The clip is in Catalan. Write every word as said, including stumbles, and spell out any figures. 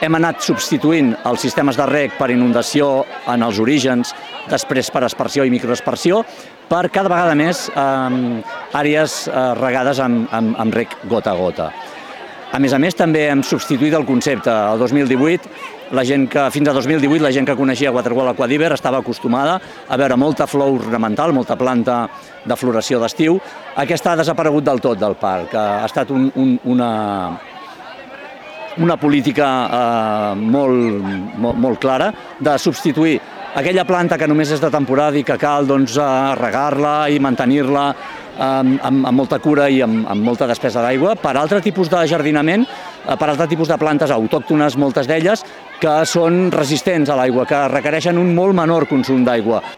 Hem anat substituint els sistemes de reg per inundació en els orígens, després per aspersió i microaspersió, per cada vegada més eh, àrees eh, regades amb, amb, amb reg gota a gota. A més a més, també hem substituït el concepte. El dos mil divuit, la gent que, fins a dos mil divuit, la gent que coneixia Waterwall Aquadiver estava acostumada a veure molta flor ornamental, molta planta de floració d'estiu. Aquesta ha desaparegut del tot del parc. Ha estat un, un, una, una política eh, molt, molt, molt clara de substituir aquella planta que només és de temporada i que cal doncs, regar-la i mantenir-la amb, amb, amb molta cura i amb, amb molta despesa d'aigua, per altre tipus de jardinament, per altre tipus de plantes autòctones, moltes d'elles, que són resistents a l'aigua, que requereixen un molt menor consum d'aigua.